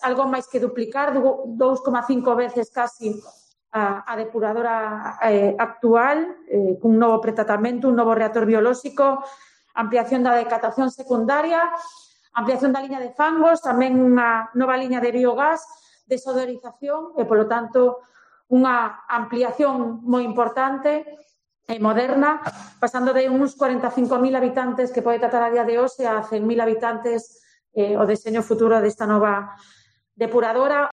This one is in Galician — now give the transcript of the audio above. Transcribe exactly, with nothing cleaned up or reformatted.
algo máis que duplicar, dous coma cinco veces casi a, a depuradora eh, actual, eh, cun novo pretratamento, un novo reactor biolóxico, ampliación da decatación secundaria, ampliación da liña de fangos, tamén unha nova liña de biogás, desodorización e, polo tanto, unha ampliación moi importante e moderna, pasando de uns cuarenta e cinco mil habitantes que pode tratar a día de hoxe a cen mil habitantes eh, o deseño futuro desta nova depuradora.